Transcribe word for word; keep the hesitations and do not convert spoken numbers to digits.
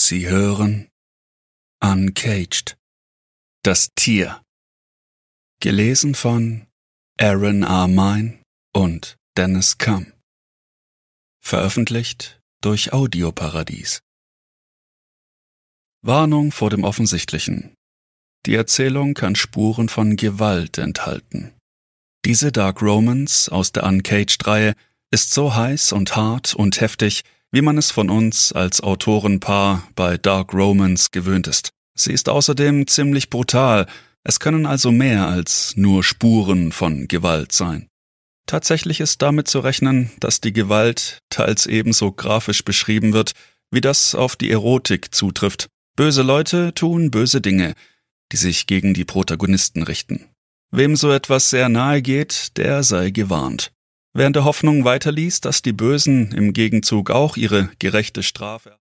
Sie hören Uncaged. Das Tier. Gelesen von Aaron R. Mine und Dennis Kamm. Veröffentlicht durch Audioparadies. Warnung vor dem Offensichtlichen. Die Erzählung kann Spuren von Gewalt enthalten. Diese Dark Romance aus der Uncaged-Reihe ist so heiß und hart und heftig, wie man es von uns als Autorenpaar bei Dark Romance gewöhnt ist. Sie ist außerdem ziemlich brutal, es können also mehr als nur Spuren von Gewalt sein. Tatsächlich ist damit zu rechnen, dass die Gewalt teils ebenso grafisch beschrieben wird, wie das auf die Erotik zutrifft. Böse Leute tun böse Dinge, die sich gegen die Protagonisten richten. Wem so etwas sehr nahe geht, der sei gewarnt. Wer in der Hoffnung weiterliest, dass die Bösen im Gegenzug auch ihre gerechte Strafe